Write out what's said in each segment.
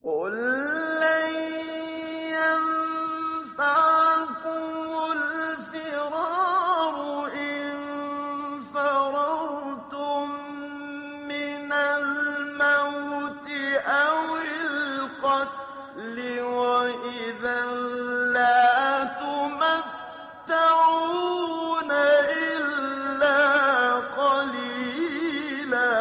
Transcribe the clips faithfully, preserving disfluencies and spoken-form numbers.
قل لن ينفعكم الفرار إن فررتم من الموت أو القتل وإذا لا تمتعون إلا قليلا.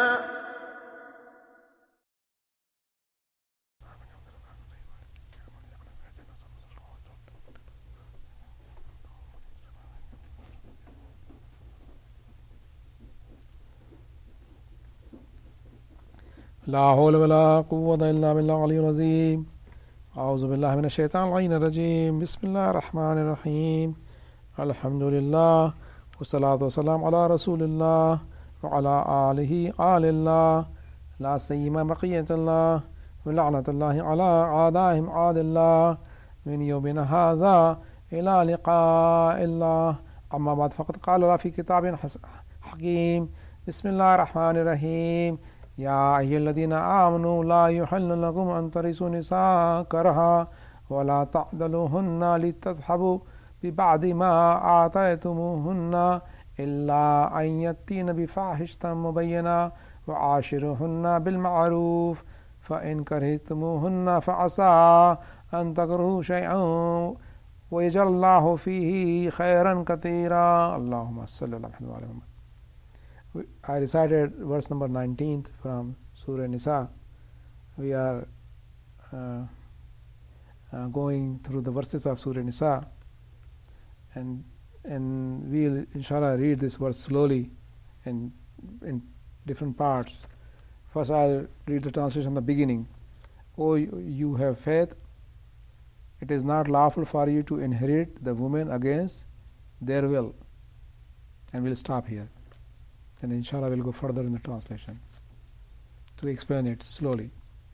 لا حول ولا قوة إلا بالله العلي العظيم. أعوذ بالله من الشيطان اللعين الرجيم. بسم الله الرحمن الرحيم. الحمد لله والصلاة والسلام على رسول الله وعلى آله آل الله لا سيما بقية الله ولعنة الله على أعدائهم عاد الله من يومنا هذا إلى لقاء الله. أما بعد فقد قال الله في كتاب حكيم. بسم الله الرحمن الرحيم. يا أيها الذين آمنوا لا يحل لكم أن ترثوا النساء كرها ولا تعضلوهن لتذهبوا ببعض ما آتيتموهن إلا أن يأتين بفاحشة مبينة وعاشروهن بالمعروف فإن كرهتموهن فعسى أن تكرهوا شيئا ويجعل الله فيه خيرا كثيرا. اللهم صل على محمد وعلى محمد. I recited verse number nineteen from Surah Nisa. We are uh, uh, going through the verses of Surah Nisa, and and we'll inshallah read this verse slowly in in different parts. First, I'll read the translation at the beginning. O you have faith, it is not lawful for you to inherit the women against their will. And we'll stop here. And inshallah we'll go further in the translation to explain it slowly.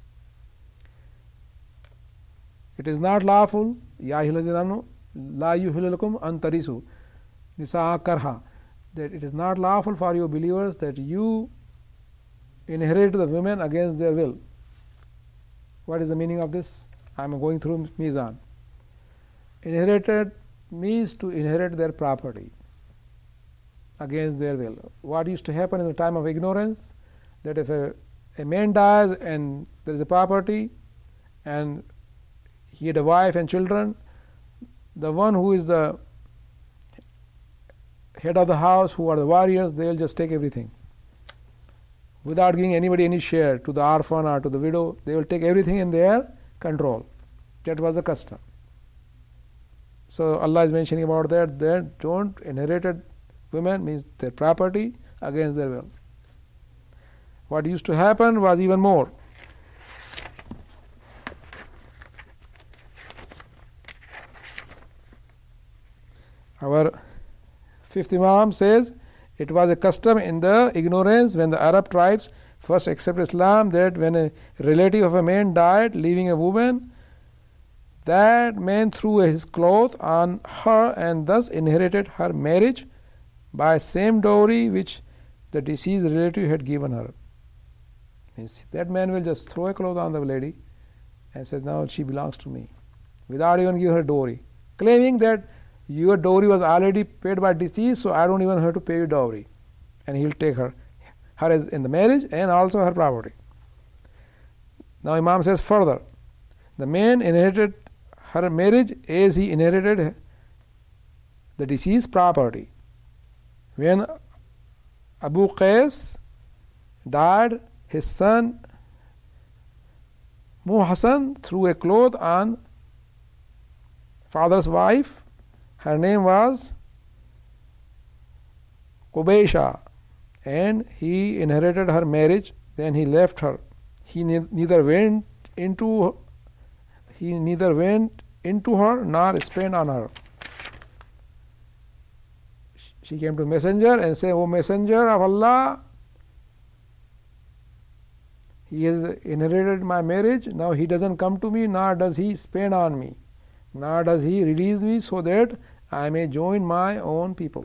It is not lawful, ya ayyuhalladhina la yuhillu lakum an tarisu nisaa karha, that it is not lawful for you believers that you inherit the women against their will. What is the meaning of this? I am going through Mizan. Inherited means to inherit their property against their will. What used to happen in the time of ignorance, that if a, a man dies and there is a property and he had a wife and children, the one who is the head of the house, who are the warriors, they will just take everything without giving anybody any share, to the orphan or to the widow. They will take everything in their control. That was the custom. So Allah is mentioning about that, that don't inherited women means their property against their will. What used to happen was even more. Our fifth Imam says it was a custom in the ignorance when the Arab tribes first accepted Islam, that when a relative of a man died leaving a woman, that man threw his cloth on her and thus inherited her marriage by same dowry which the deceased relative had given her. Means that man will just throw a cloth on the lady and say, now she belongs to me, without even giving her dowry, claiming that your dowry was already paid by deceased, so I don't even have to pay you dowry. And he'll take her, her as in the marriage and also her property. Now Imam says further, the man inherited her marriage as he inherited the deceased property. When Abu Qais died, his son Muhassan threw a cloth on father's wife. Her name was Qubaysha, and he inherited her marriage. Then he left her. He ne- neither went into he neither went into her nor spent on her. She came to messenger and said, O messenger of Allah, he has inherited my marriage. Now he doesn't come to me, nor does he spend on me, nor does he release me so that I may join my own people.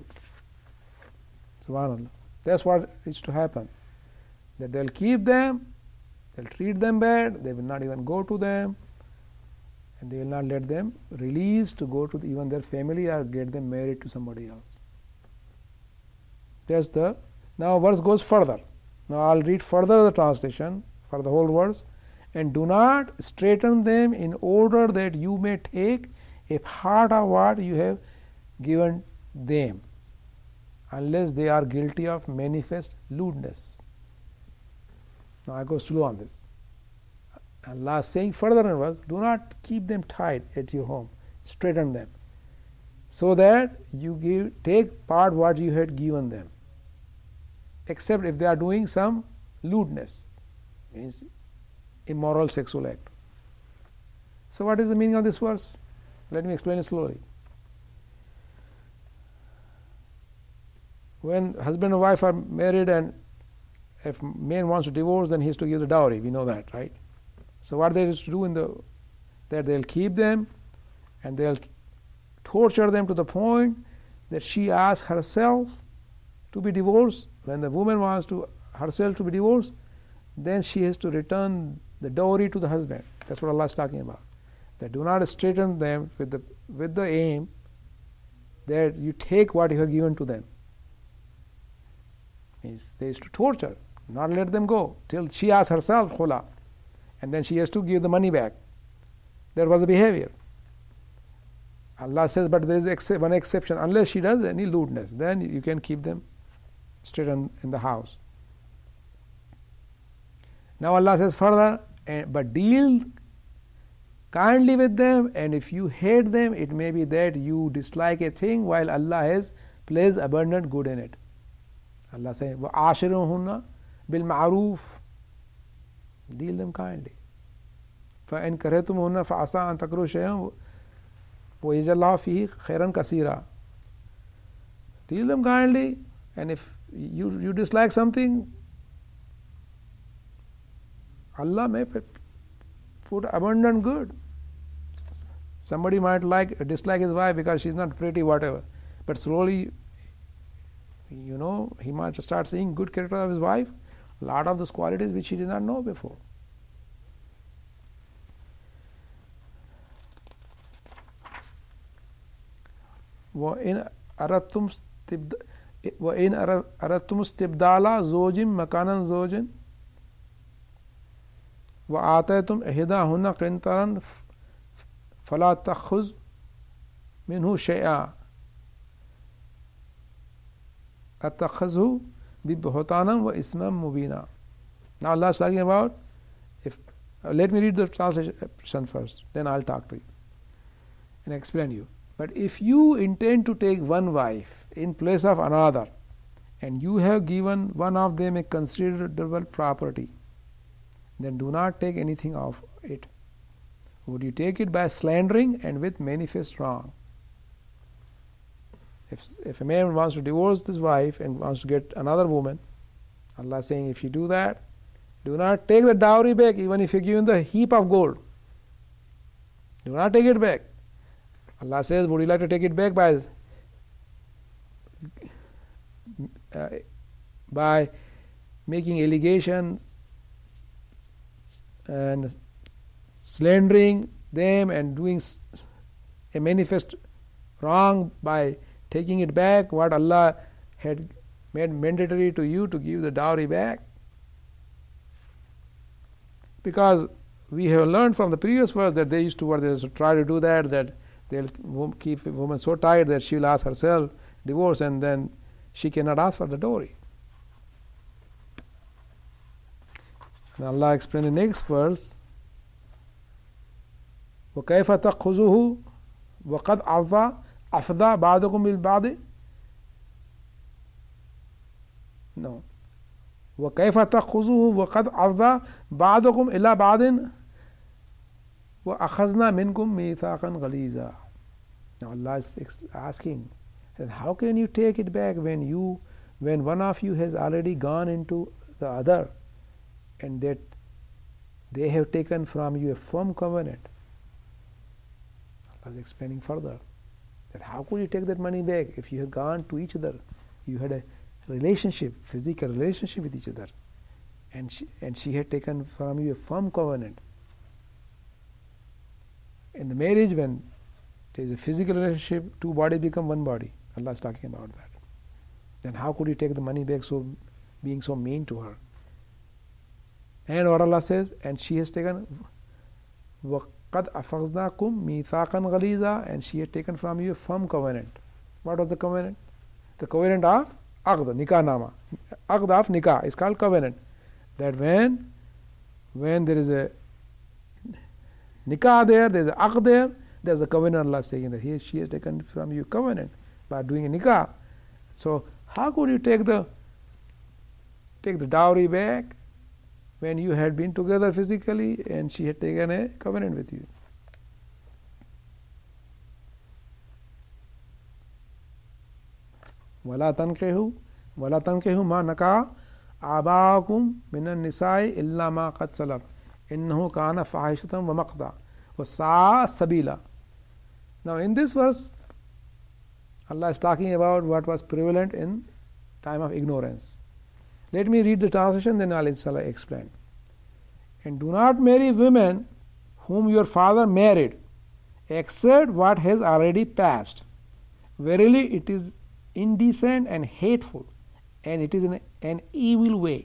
Subhanallah. That's what is to happen. That they'll keep them They'll treat them bad, they will not even go to them, and they will not let them release to go to the, even their family or get them married to somebody else. That's the, now verse goes further. Now I'll read further the translation for the whole verse. And do not straiten them in order that you may take a part of what you have given them, unless they are guilty of manifest lewdness. Now I go slow on this. Allah is saying further in verse, do not keep them tight at your home, straiten them, so that you give take part what you had given them, except if they are doing some lewdness, means immoral sexual act. So what is the meaning of this verse? Let me explain it slowly. When husband and wife are married, and if man wants to divorce, then he has to give the dowry. We know that, right? So what they used to do in the, that they'll keep them and they'll torture them to the point that she asks herself to be divorced. When the woman wants to herself to be divorced, then she has to return the dowry to the husband. That's what Allah is talking about. That do not straiten them with the with the aim that you take what you have given to them. Means they used to torture, not let them go till she asks herself khula, and then she has to give the money back. That was the behavior. Allah says, but there is ex one exception, unless she does any lewdness, then you can keep them straight in, in the house. Now Allah says further, but deal kindly with them, and if you hate them, it may be that you dislike a thing while Allah has placed abundant good in it. Allah says, وَعَاشِرُهُنَّ بِالْمَعْرُوفِ, deal them kindly. فَإِنْ كَرِهْتُمُهُنَّ فَعَسَىٰ أَن تَكْرَهُوا شَيْئًا وَيَجْعَلَ اللَّهُ فِيهِ خَيْرًا كَثِيرًا. Deal them kindly, and if you, you dislike something, Allah may put abundant good. Somebody might like dislike his wife because she's not pretty, whatever, but slowly, you know, he might start seeing good character of his wife, a lot of those qualities which he did not know before. وَإِنْ أَرَدْتُمْ اسْتِبْدَالَ زَوْجٍ مَكَانَ زَوْجٍ وَآتَيْتُمْ إِحْدَاهُنَّ قِنْطَارًا فَلَا تَأْخُذُوا مِنْهُ شَيْئًا أَتَأْخُذُهُ بِبُهْتَانٍ وَإِثْمًا مُبِينًا. Now Allah is talking about, if uh, let me read the translation first, then I'll talk to you and explain you. But if you intend to take one wife in place of another, and you have given one of them a considerable property, then do not take anything of it. Would you take it by slandering and with manifest wrong? If, if a man wants to divorce his wife and wants to get another woman, Allah is saying, if you do that, do not take the dowry back, even if you give him the heap of gold. Do not take it back. Allah says, would you like to take it back by uh, by making allegations and slandering them and doing a manifest wrong by taking it back, what Allah had made mandatory to you to give the dowry back? Because we have learned from the previous verse that they used to, what they used to try to do that, that they'll keep a woman so tight that she'll ask herself divorce, and then she cannot ask for the dowry. And Allah explained in the next verse, وَكَيْفَ تَأْخُذُهُ وَقَدْ أَفْضَى أَفْضَى بَعْضُكُمْ بِالْبَعْضِ. No. وَكَيْفَ تَأْخُذُهُ وَقَدْ أَفْضَى بَعْضُكُمْ إِلَى بَعْضٍ وَأَخَذْنَا مِنْكُمْ مِيثَاقًا غَلِيظًا. Now Allah is asking, that how can you take it back when you, when one of you has already gone into the other, and that they have taken from you a firm covenant? Allah is explaining further that how could you take that money back if you had gone to each other, you had a relationship, physical relationship with each other, and she, and she had taken from you a firm covenant. In the marriage, when there is a physical relationship, two bodies become one body. Allah is talking about that. Then how could you take the money back so being so mean to her? And what Allah says, and she has taken وَقَدْ أَفَغْنَاكُمْ مِيثَاقًا غَلِيظًا, and she had taken from you a firm covenant. What was the covenant? The covenant of Aqd, Nikah Nama. Aqd of Nikah is called covenant. That when when there is a Nikah there, there is a Aqd there, there is a covenant. Allah saying that he, she has taken from you covenant by doing a Nikah. So how could you take the take the dowry back when you had been together physically and she had taken a covenant with you? وَلَا تَنْكِحُوا وَلَا تَنْكِحُوا مَا نَكَحَ آبَاؤُكُم مِّنَ النِّسَاءِ إِلَّا مَا قَدْ سَلَفَ إِنَّهُ كَانَ فَاحِشَةً وَمَقْتًا وَسَاءَ سَبِيلًا. Now in this verse, Allah is talking about what was prevalent in time of ignorance. Let me read the translation, then I'll inshallah explain. And do not marry women whom your father married, except what has already passed. Verily it is indecent and hateful, and it is an, an evil way.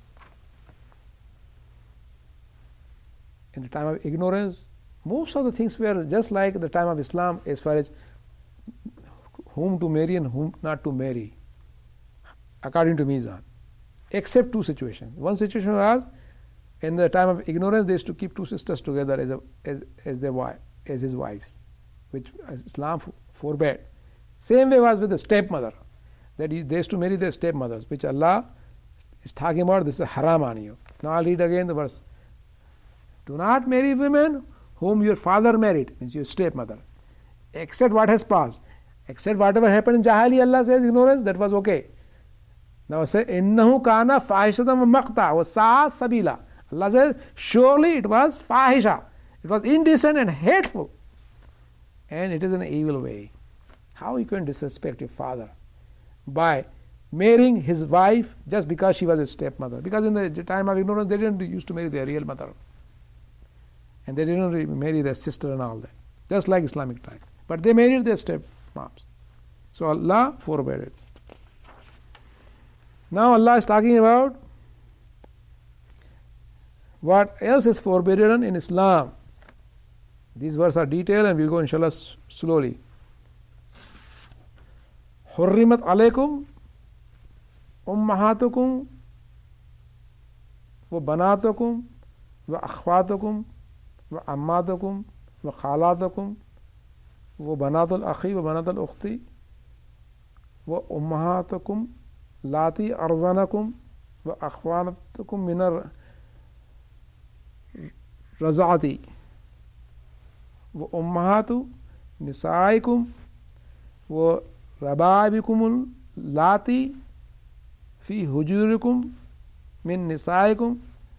In the time of ignorance, most of the things were just like the time of Islam as far as whom to marry and whom not to marry, according to Mizan. Except two situations. One situation was in the time of ignorance, they used to keep two sisters together as a, as as their wife, as his wives, which Islam forbade. Same way was with the stepmother, that they used to marry their stepmothers, which Allah is talking about. This is haram on you. Now I'll read again the verse. Do not marry women whom your father married, means your stepmother, except what has passed, except whatever happened in Jahili. Allah says ignorance, that was okay. Now say, innahu kana fahishatan wa maqta wa sa'a sabila. Allah says, surely it was fahisha. It was indecent and hateful. And it is an evil way. How you can disrespect your father? By marrying his wife just because she was a stepmother. Because in the time of ignorance, they didn't used to marry their real mother. And they didn't marry their sister and all that. Just like Islamic time. But they married their stepmoms. So Allah forbade it. Now Allah is talking about what else is forbidden in Islam. These verses are detailed and we'll go inshallah slowly. حُرِّمَتْ عَلَيْكُمْ أُمَّهَاتُكُمْ وَبَنَاتُكُمْ وَأَخْوَاتُكُمْ وَأَمَّاتُكُمْ وَخَالَاتُكُمْ وَبَنَاتُ الْأَخِي وَبَنَاتُ الْأُخْتِ وَأُمَّهَاتُكُمْ لَاتِي أَرْضَعْنَكُمْ وَأَخْوَاتُكُمْ مِنَ الرَّضَاعَةِ وَأُمَّهَاتُ نِسَائِكُمْ وَرَبَائِبِكُمُ اللَّاتِي فِي حُجُورِكُمْ مِن نِسَائِكُمْ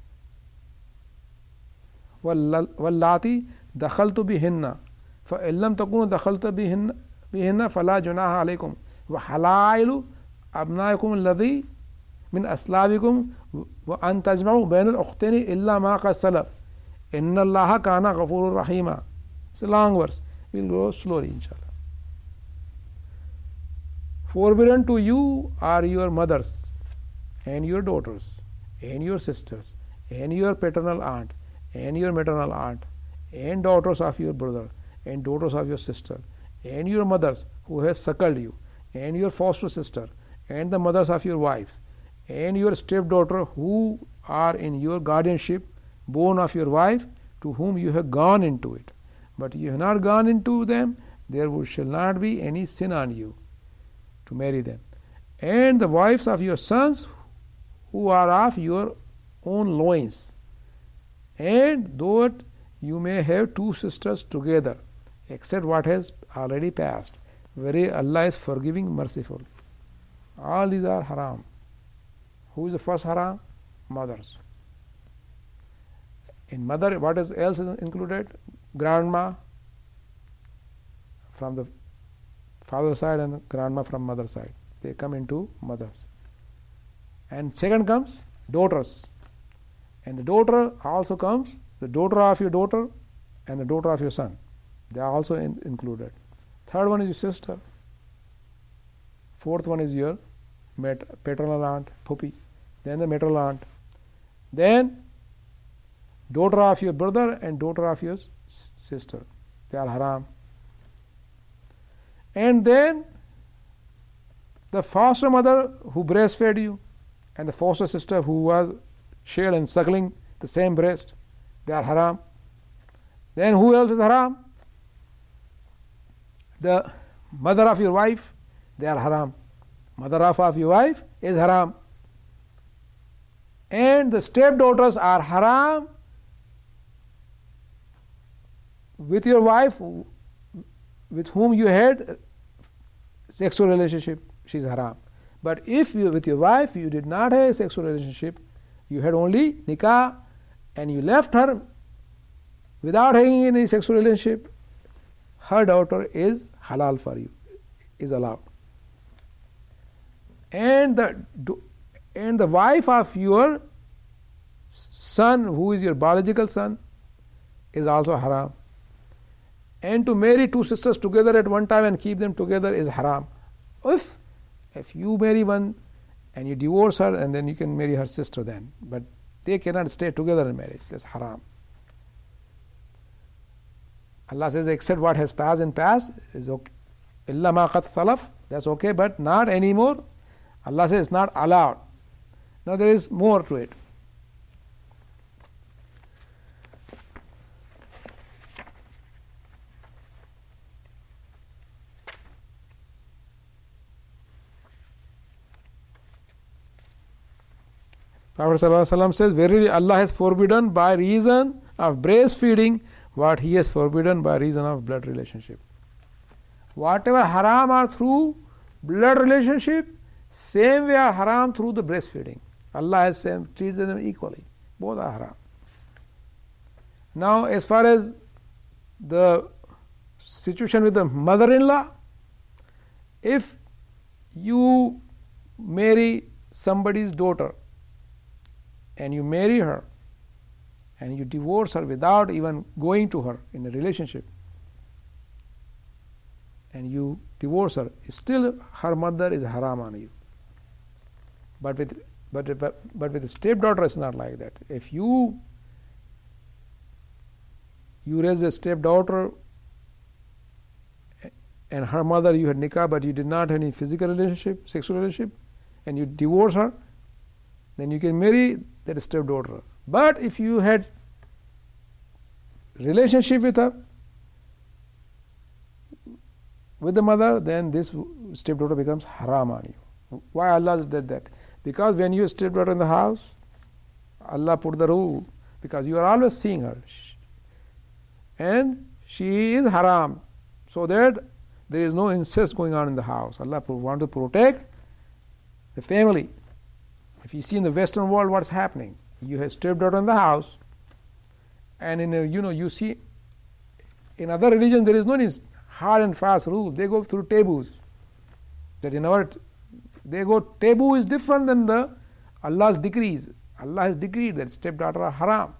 واللاتي دخلت بهن فإن لم تكونوا دخلت بهن بهن فلا جناح عليكم وحلائل أبنائكم الذي من أصلابكم وأن تجمعوا بين الأختين إلا ما قد سلف إن الله كان غفورا رحيما. It's a long verse. We'll go slowly inshallah. Forbidden to you are your mothers and your daughters and your sisters and your paternal aunt and your maternal aunt and daughters of your brother and daughters of your sister and your mothers who has suckled you and your foster sister and the mothers of your wives and your stepdaughter who are in your guardianship, born of your wife, to whom you have gone into it, but you have not gone into them, there shall not be any sin on you to marry them, and the wives of your sons who are of your own loins, and though you may have two sisters together, except what has already passed. Very Allah is forgiving, merciful. All these are haram. Who is the first haram? Mothers. In mother, what is else is included? Grandma from the father side and grandma from mother side. They come into mothers. And second comes daughters. And the daughter also comes, the daughter of your daughter and the daughter of your son. They are also in, included. Third one is your sister. Fourth one is your mat- paternal aunt, Puppy. Then the maternal aunt. Then daughter of your brother and daughter of your sister. They are haram. And then the foster mother who breastfed you and the foster sister who was shared and suckling the same breast, they are haram. Then who else is haram? The mother of your wife, they are haram. Mother of, of your wife is haram. And the stepdaughters are haram with your wife with whom you had sexual relationship, she is haram. But if you with your wife you did not have a sexual relationship, you had only nikah and you left her without having any sexual relationship, her daughter is halal for you, is allowed. And the and the wife of your son, who is your biological son, is also haram. And to marry two sisters together at one time and keep them together is haram. If if you marry one and you divorce her, and then you can marry her sister then, but they cannot stay together in marriage. That's haram. Allah says, except what has passed and passed is okay. Illa ma qad salaf, that's okay, but not anymore. Allah says it's not allowed. Now there is more to it. Prophet ﷺ says, verily Allah has forbidden by reason of breastfeeding what He has forbidden by reason of blood relationship. Whatever haram are through blood relationship, same way are haram through the breastfeeding. Allah has same, treated them equally. Both are haram. Now, as far as the situation with the mother-in-law, if you marry somebody's daughter and you marry her and you divorce her without even going to her in a relationship, and you divorce her, still her mother is haram on you. But with but but, but with the stepdaughter it's not like that. If you you raise a stepdaughter and her mother you had nikah but you did not have any physical relationship, sexual relationship, and you divorce her, then you can marry that stepdaughter. But if you had relationship with her, with the mother, then this stepdaughter becomes haram on you. Why Allah did that? Because when you stepdaughter in the house, Allah put the rule, because you are always seeing her, and she is haram, so that there is no incest going on in the house. Allah want to protect the family. If you see in the Western world what's happening, you have stepdaughter in the house, and in a, you know you see in other religions there is no hard and fast rule. They go through taboos. That in our they go taboo is different than the Allah's decrees. Allah has decreed that stepdaughter are haram.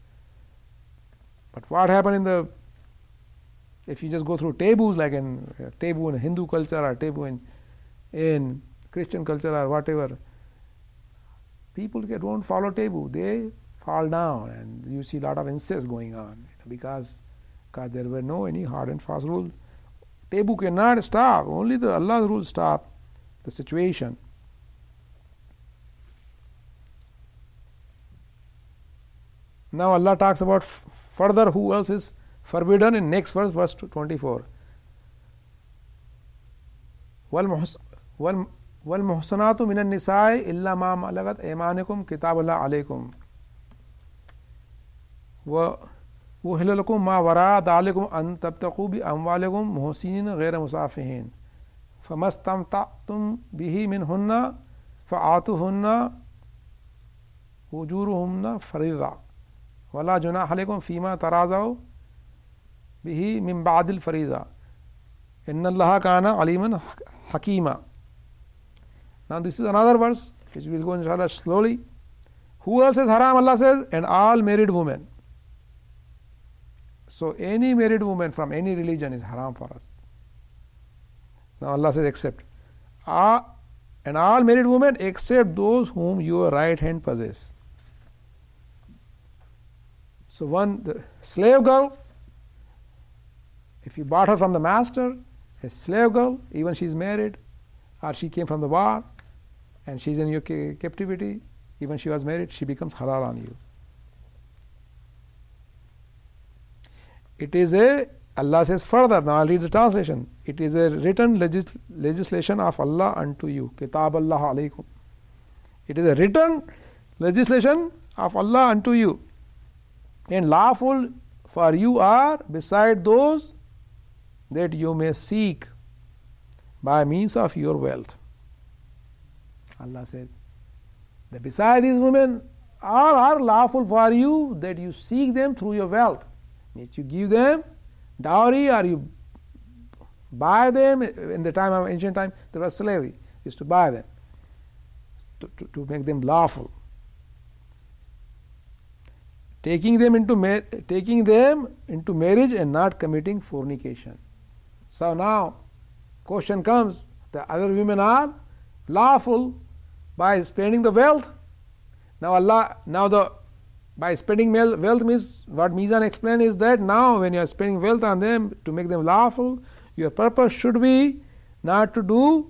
But what happened in the if you just go through taboos, like in uh, taboo in Hindu culture or taboo in in Christian culture or whatever, people don't follow taboo. They fall down, and you see a lot of incest going on because because there were no any hard and fast rule. Taboo cannot stop. Only the Allah's rules stop the situation. Now Allah talks about f- further who else is forbidden in next verse, verse twenty-four. وَالْمُحْصَنَاتُ مِنَ النِّسَاءِ إِلَّا مَا مَلَكَتْ أَيْمَانُكُمْ كِتَابَ اللَّهِ عَلَيْكُمْ وَأُحِلَّ لَكُمْ مَا وَرَاءَ ذَلِكُمْ أَن تَبْتَغُوا بِأَمْوَالِكُمْ مُحْسِنِينَ غَيْرَ مُسَافِحِينَ فَمَا اسْتَمْتَعْتُمْ بِهِ مِنْهُنَّ فَآتُوهُنَّ أُجُورَهُنَّ فَرِيضَةً وَلَا جُنَاحَ عَلَيْكُمْ فِيمَا تَرَاضَوْا بِهِ مِنْ بَعْدِ الْفَرِيضَةِ إِنَّ اللَّهَ كَانَ عَلِيمًا حَكِيمًا. Now this is another verse which we will go inshallah slowly. Who else is haram? Allah says, and all married women. So any married woman from any religion is haram for us. Now Allah says except. Uh, and all married women except those whom your right hand possess. So one the slave girl, if you bought her from the master, a slave girl, even she is married, or she came from the war, and she is in your captivity, even she was married, she becomes halal on you. It is a, Allah says further, now I'll read the translation. It is a written legis legislation of Allah unto you. Kitab Allah alaykum. It is a written legislation of Allah unto you. And lawful for you are beside those that you may seek by means of your wealth. Allah said that beside these women all are lawful for you that you seek them through your wealth. Means you give them dowry or you buy them. In the time of ancient time there was slavery, used to buy them to, to, to make them lawful. Taking them into mar taking them into marriage and not committing fornication. So now question comes, the other women are lawful by spending the wealth. Now Allah, now the by spending wealth means, what Mizan explained is that now when you are spending wealth on them to make them lawful, your purpose should be not to do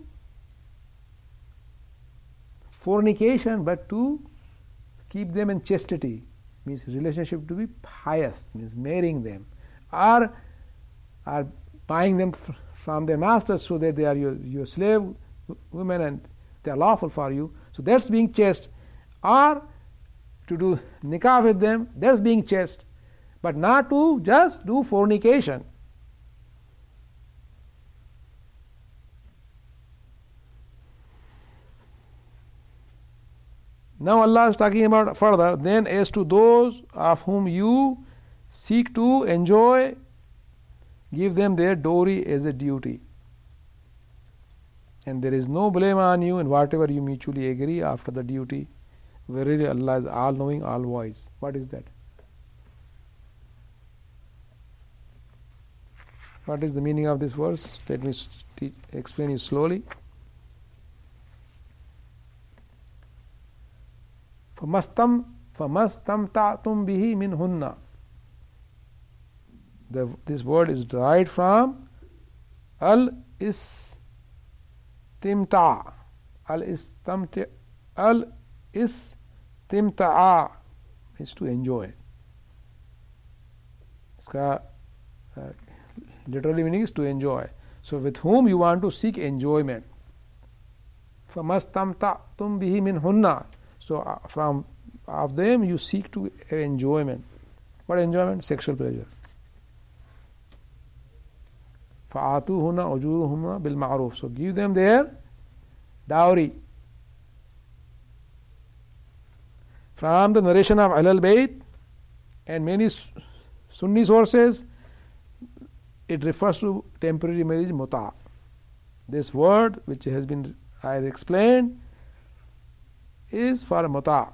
fornication but to keep them in chastity. Means relationship to be pious, means marrying them, or are buying them from their masters so that they are your, your slave women and they are lawful for you. So that's being chaste. Or to do nikah with them, that's being chaste. But not to just do fornication. Now Allah is talking about further, then as to those of whom you seek to enjoy, give them their dowry as a duty. And there is no blame on you in whatever you mutually agree after the duty. Verily Allah is all knowing, all wise. What is that? What is the meaning of this verse? Let me explain it slowly. فَمَسْتَمْ فَمَسْتَمْتَعْتُمْ بِهِ مِنْهُنَّ. The, this word is derived from al-istimta'. Al-istimta' al-istimta' is to enjoy. Iska uh, literally meaning is to enjoy. So with whom you want to seek enjoyment. فَمَسْتَمْتَعْتُمْ بِهِ مِنْهُنَّ. So uh, from of them you seek to enjoyment. What enjoyment? Sexual pleasure. فَآتُوهُنَّ أُجُورُهُنَّ بِالْمَعْرُوفِ. So give them their dowry. From the narration of Ahlul Bayt and many Sunni sources, it refers to temporary marriage, muta'. This word, which has been I explained, is for muta'.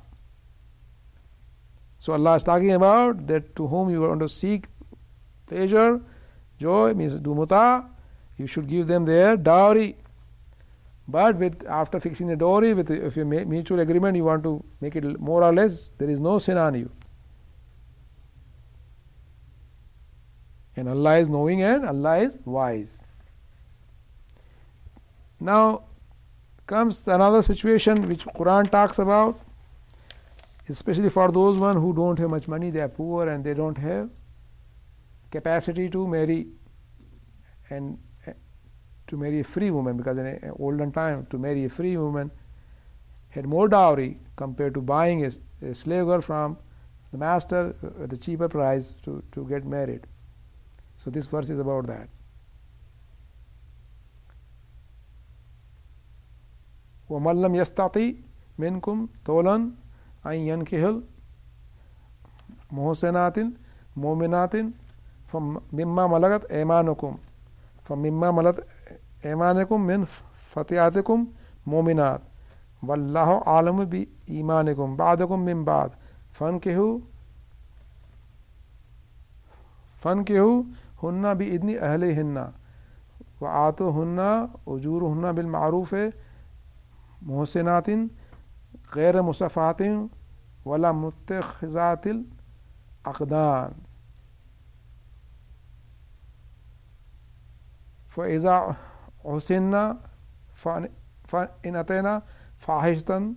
So Allah is talking about that to whom you want to seek pleasure, joy, means do muta', you should give them their dowry. But with after fixing the dowry, with if you make mutual agreement, you want to make it more or less, there is no sin on you. And Allah is knowing and Allah is wise. Now comes another situation which Quran talks about, especially for those one who don't have much money, they are poor and they don't have capacity to marry and uh, to marry a free woman, because in an olden time to marry a free woman had more dowry compared to buying a, a slave girl from the master at the cheaper price to, to get married. So this verse is about that. وَمَنْ لَمْ يَسْتَطِعْ مِنْكُمْ طَوْلًا أَنْ يَنْكِحَ الْمُحْصَنَاتِ مُؤْمِنَاتٍ فَمِمَّا مَلَكَتْ أَيْمَانُكُمْ فَمِمَّا مَلَكَتْ أَيْمَانُكُمْ مِنْ فَتِيَاتِكُمْ مُؤْمِنَاتٍ Wallahu alamu bi imanikum ba'dakum min ba'd. Fankihu fankihu hunna bi idni ahlihinna wa atuhunna ujuruhunna bil ma'ruf muhsinatin غير مصافات ولا متخذات الأقدان فإذا حسنا فإن أتينا فاحشة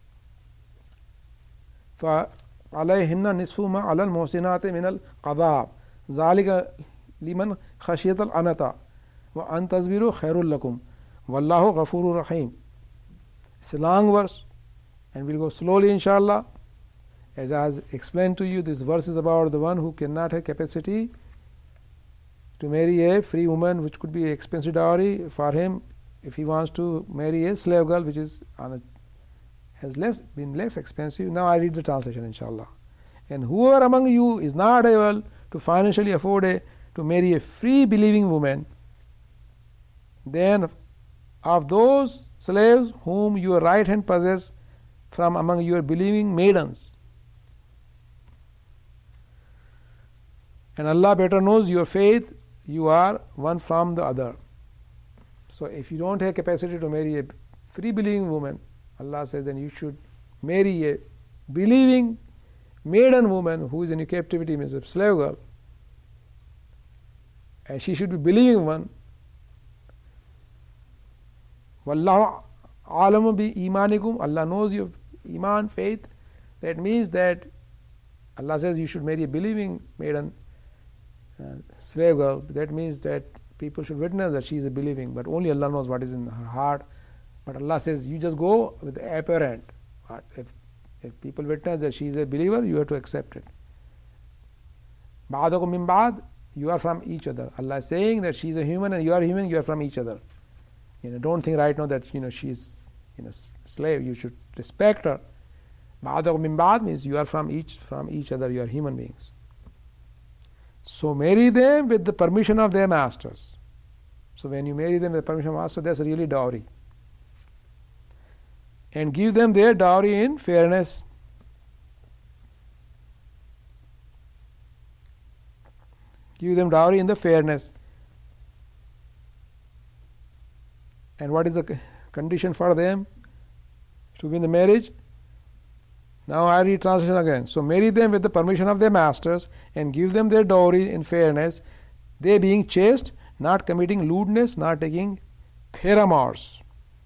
فعليهن نصف ما على المحسنات من القضاء ذلك لمن خشية العنة وأن تصبروا خير لكم والله غفور رحيم. It's a long verse and we'll go slowly inshallah. As I explained to you, this verse is about the one who cannot have capacity to marry a free woman, which could be expensive dowry for him. If he wants to marry a slave girl, which is on a, has less been less expensive. Now I read the translation inshallah. And whoever among you is not able to financially afford a, to marry a free believing woman, then of those slaves whom your right hand possess from among your believing maidens, and Allah better knows your faith, you are one from the other. So if you don't have capacity to marry a free believing woman, Allah says then you should marry a believing maiden woman who is in captivity, means a slave girl, and she should be believing one. Wallahu alamu bi imanikum, Allah knows your iman, faith. That means that Allah says you should marry a believing maiden uh, slave girl. That means that people should witness that she is a believing, but only Allah knows what is in her heart. But Allah says you just go with the apparent. If, if people witness that she is a believer, you have to accept it. Ba'dakum min ba'd, you are from each other. Allah is saying that she is a human and you are human, you are from each other. You know, don't think right now that you know she is you know slave. You should respect her. Ba'dakum min ba'd means you are from each from each other. You are human beings. So marry them with the permission of their masters. So when you marry them with the permission of master, that's really dowry. And give them their dowry in fairness. Give them dowry in the fairness. And what is the condition for them to win the marriage? Now I read translation again. So marry them with the permission of their masters and give them their dowry in fairness, they being chaste, not committing lewdness, not taking paramours.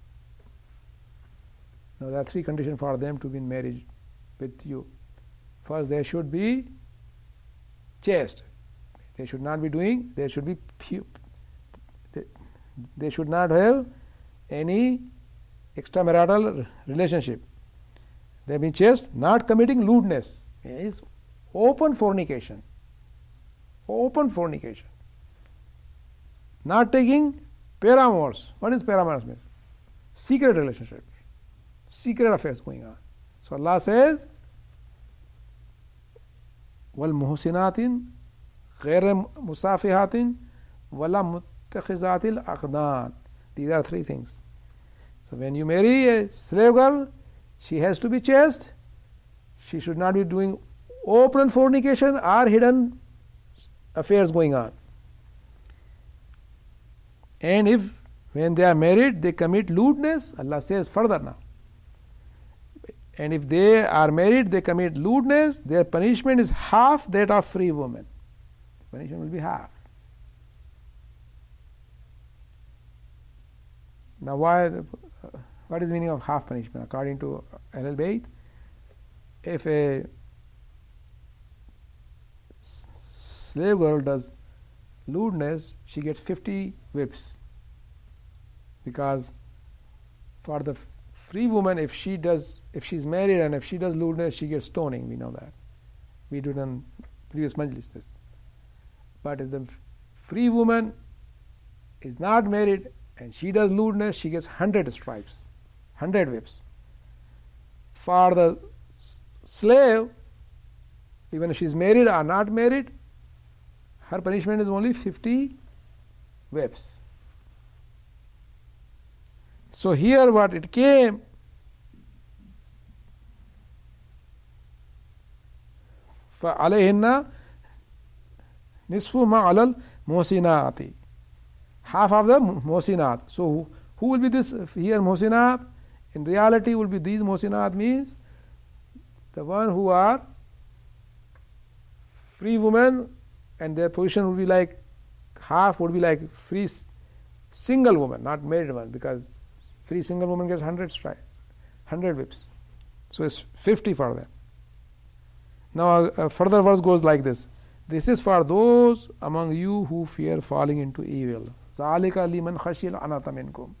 Now there are three conditions for them to win marriage with you. First, they should be chaste. They should not be doing, they should be pu- they, they should not have any extramarital relationship. They have been chaste, not committing lewdness. It is open fornication. Open fornication. Not taking paramours. What is paramours mean? Secret relationship. Secret affairs going on. So Allah says, wal muhsinatin غير musafihatin wala muttakhizatil aqdan. These are three things. So when you marry a slave girl, she has to be chaste. She should not be doing open fornication or hidden affairs going on. And if when they are married they commit lewdness, Allah says further now. And if they are married, they commit lewdness, their punishment is half that of free women. Punishment will be half. Now, why? What is the meaning of half punishment? According to Ahlul Bayt, if a slave girl does lewdness, she gets fifty whips. Because for the free woman, if she does, if she's married and if she does lewdness, she gets stoning. We know that. We did on previous majlis this. But if the free woman is not married and she does lewdness, she gets hundred stripes, hundred whips. For the slave, even if she's married or not married, her punishment is only fifty whips. So here what it came, فَعَلَيْهِنَّ نِصْفُ مَا عَلَى الْمُحْسِنَاتِ. Half of the muhsinat. So who will be this here muhsinat? In reality will be these muhsinat means the one who are free women, and their position would be like half would be like free single woman, not married one, because free single woman gets one hundred strike, one hundred whips. So it's fifty for them. Now a further verse goes like this. This is for those among you who fear falling into evil. ذَلِكَ لِمَنْ خَشِيَ الْعَنَةَ مِنْكُمْ.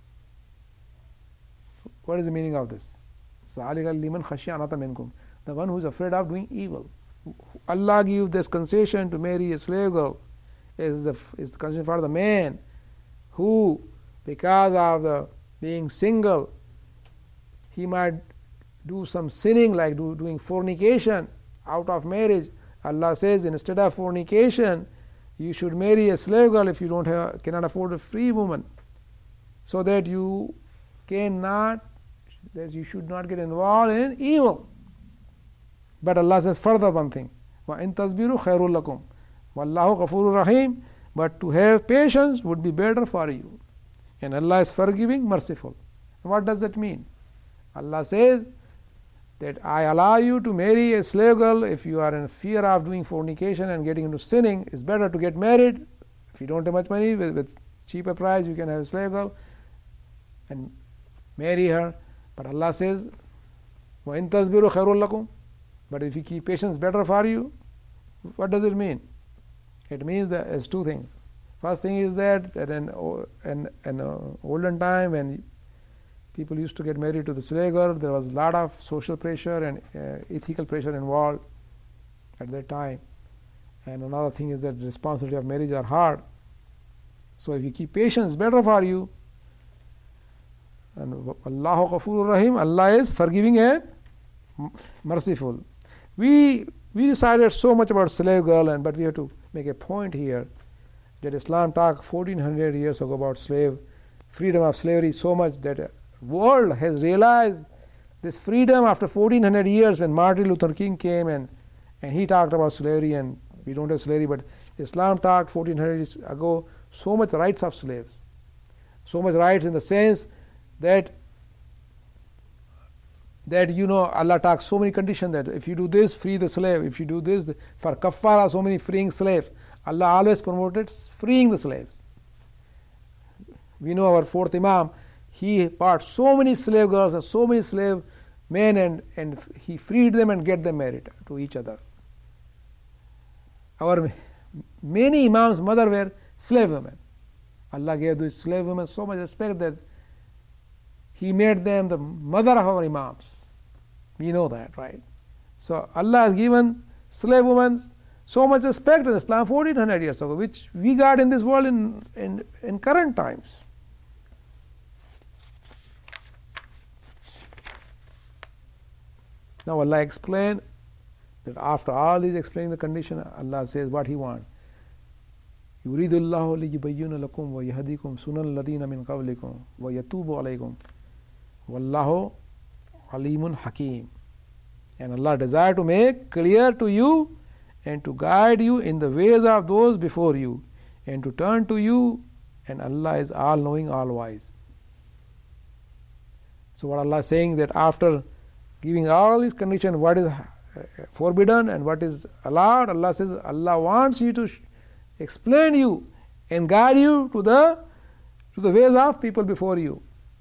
What is the meaning of this? ذَلِكَ لِمَنْ خَشِيَ الْعَنَةَ مِنْكُمْ. The one who is afraid of doing evil. Allah gives this concession to marry a slave girl. Is the is the concession for the man who, because of the being single, he might do some sinning like do, doing fornication out of marriage. Allah says instead of fornication, you should marry a slave girl if you don't have, cannot afford a free woman, so that you cannot, that you should not get involved in evil. But Allah says further one thing, وَإِن تَصْبِرُوا خَيْرٌ لَكُمْ وَاللَّهُ غَفُورٌ رَحِيمٌ. But to have patience would be better for you, and Allah is forgiving, merciful. What does that mean? Allah says that I allow you to marry a slave girl if you are in fear of doing fornication and getting into sinning. It's better to get married. If you don't have much money, with, with cheaper price you can have a slave girl and marry her. But Allah says وَإِن تَصْبِرُوا خَيْرٌ لَكُمْ. But if you keep patience, better for you. What does it mean? It means that it's two things. First thing is that, that in, in, in uh, olden time when people used to get married to the slave girl, there was a lot of social pressure and uh, ethical pressure involved at that time. And another thing is that the responsibility of marriage are hard. So if you keep patience, better for you. And Allahu Ghafurur Rahim, Allah is forgiving and merciful. We we decided so much about slave girl, and but we have to make a point here that Islam talked fourteen hundred years ago about slave freedom of slavery so much that the world has realized this freedom after fourteen hundred years when Martin Luther King came and and he talked about slavery, and we don't have slavery, but Islam talked fourteen hundred years ago so much rights of slaves, so much rights in the sense that that you know Allah talks so many conditions that if you do this, free the slave. If you do this, the, for kaffara, so many freeing slaves. Allah always promoted freeing the slaves. We know our fourth Imam, he bought so many slave girls and so many slave men, and, and he freed them and get them married to each other. Our many Imams' mother were slave women. Allah gave these slave women so much respect that He made them the mother of our Imams. We know that, right? So Allah has given slave women so much respect in Islam fourteen hundred years ago, which we got in this world in, in, in current times. Now Allah explained that after all these explaining the condition, Allah says what He wants. يُرِيدُ اللَّهُ لِيُبَيِّنَ لَكُمْ وَيَهْدِيكُمْ سُنَنَ الَّذِينَ مِنْ قَبْلِكُمْ وَيَتُوبُ عَلَيْكُمْ وَاللَّهُ عَلِيمٌ حَكِيمٌ. And Allah desires to make clear to you and to guide you in the ways of those before you, and to turn to you, and Allah is all-knowing, all-wise. So what Allah is saying, that after giving all these conditions, what is forbidden and what is allowed, Allah says Allah wants you to explain you and guide you to the to the ways of people before you,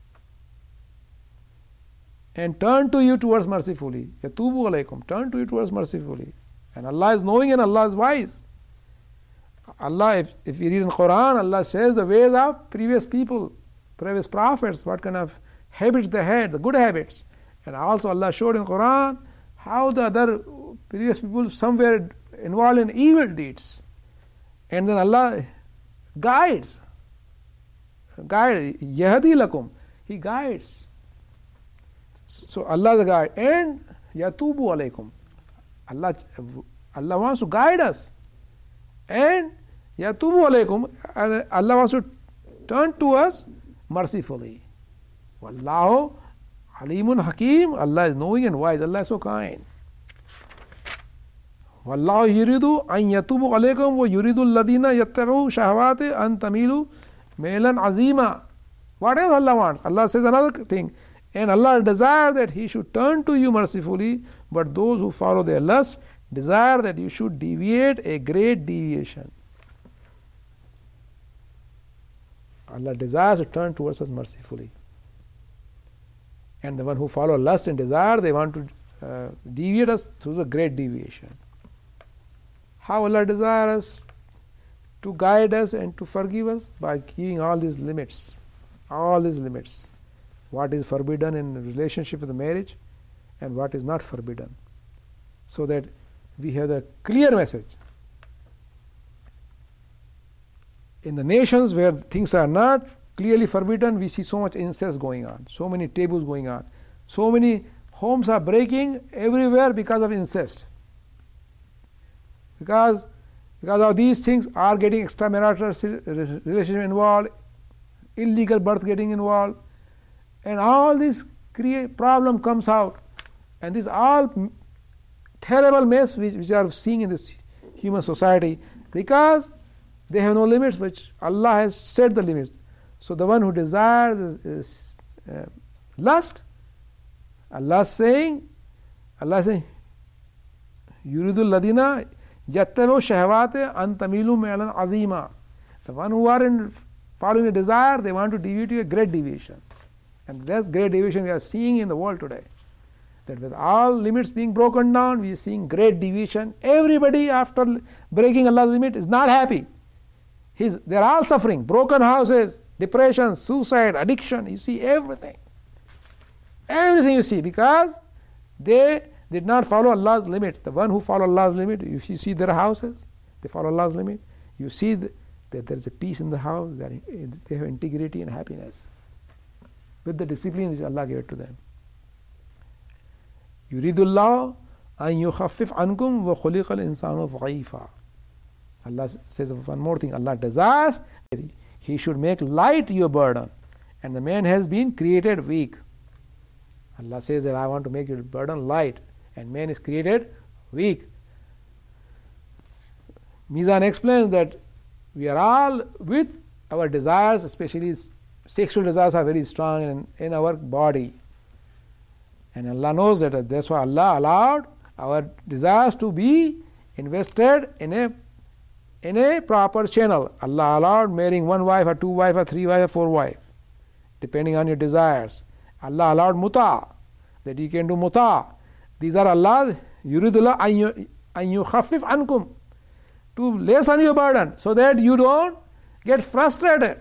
and turn to you towards mercifully. Yatubu alaykum, turn to you towards mercifully. And Allah is knowing and Allah is wise. Allah, if, if you read in Quran, Allah says the ways of previous people, previous prophets, what kind of habits they had, the good habits. And also Allah showed in Quran how the other previous people, some were involved in evil deeds. And then Allah guides. Guide, Yahdi lakum. He guides. So Allah is the guide. And Yatubu alaykum. Allah, Allah wants to guide us. And Yatubu alaykum. And Allah wants to turn to us mercifully. Wallahu Alimun Hakim. Allah is knowing and wise. Allah is so kind. Wallahu yuridu an yatubu alaykum wa yuridu alladhina yattabi'u shahawati an tamilu mailan azima. What else Allah wants? Allah says another thing. And Allah desires that He should turn to you mercifully, but those who follow their lust desire that you should deviate a great deviation. Allah desires to turn towards us mercifully. And the one who follow lust and desire, they want to uh, deviate us through the great deviation. How Allah desires us to guide us and to forgive us? By giving all these limits. All these limits. What is forbidden in relationship with the marriage and what is not forbidden. So that we have the clear message. In the nations where things are not clearly forbidden, we see so much incest going on, so many taboos going on, so many homes are breaking everywhere because of incest. Because, because of these things are getting extramarital relationship involved, illegal birth getting involved, and all this create problem comes out, and this all terrible mess which, which are seeing in this human society because they have no limits, which Allah has set the limits. So the one who desires is, is uh, lust. Allah is saying, Allah is saying, Yuridul ladina yattabi'u shahawati an tamilu mailan azima. The one who are in following a desire, they want to deviate to a great deviation. And that's great deviation we are seeing in the world today. That with all limits being broken down, we are seeing great deviation. Everybody after breaking Allah's limit is not happy. He's, they're all suffering. Broken houses, depression, suicide, addiction. You see everything. Everything you see because they did not follow Allah's limit. The one who follow Allah's limit, you see, see their houses, they follow Allah's limit. You see the, that there is a peace in the house, that they have integrity and happiness with the discipline which Allah gave to them. Yuridullah an yukhaffif ankum wa khuliqal insanu dha'ifa. Allah says one more thing. Allah desires that He should make light your burden, and the man has been created weak. Allah says that I want to make your burden light, and man is created weak. Mizan explains that we are all with our desires, especially sexual desires are very strong in, in our body. And Allah knows that that's why Allah allowed our desires to be invested in a in a proper channel. Allah allowed marrying one wife or two wife or three wife or four wife, depending on your desires. Allah allowed muta, that you can do muta. These are Allah's yuridullah an yukhaffif ankum, to lessen your burden so that you don't get frustrated.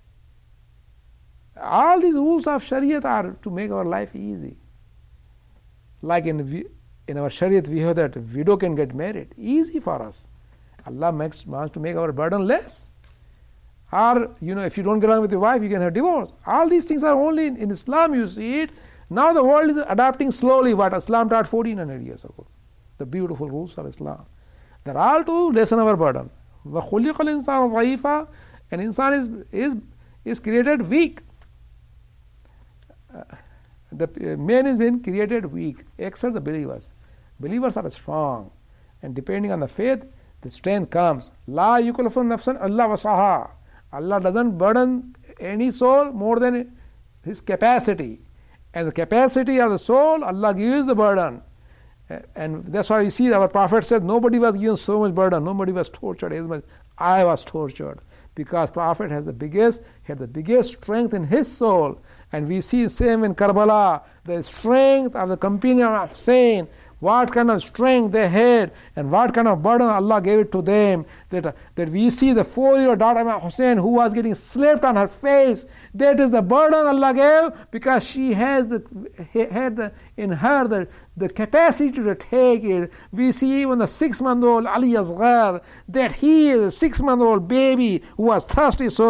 All these rules of Shariat are to make our life easy. Like in in our Shariat we have that widow can get married. Easy for us. Allah makes, wants to make our burden less. Or, you know, if you don't get along with your wife, you can have divorce. All these things are only in, in Islam you see it. Now the world is adapting slowly what Islam taught fourteen hundred years ago. The beautiful rules of Islam. They're all to lessen our burden. وَخُلِقَ الْإِنسَانُ ضَعِيفًا. An insan is, is, is created weak. Uh, the uh, man is being created weak, except the believers. Believers are strong. And depending on the faith, the strength comes. La yukallifu nafsan illa wasaha. Allah doesn't burden any soul more than his capacity. And the capacity of the soul, Allah gives the burden. And that's why we see our Prophet said, nobody was given so much burden, nobody was tortured as much. I was tortured. Because Prophet has the biggest, had the biggest strength in his soul. And we see the same in Karbala, the strength of the companion of Hussein, what kind of strength they had and what kind of burden Allah gave it to them. That, that we see the four-year-old daughter of Hussein who was getting slapped on her face. That is the burden Allah gave because she has the, had the, in her the, the capacity to take it. We see even the six-month-old Ali Asghar, that he is a six-month-old baby who was thirsty so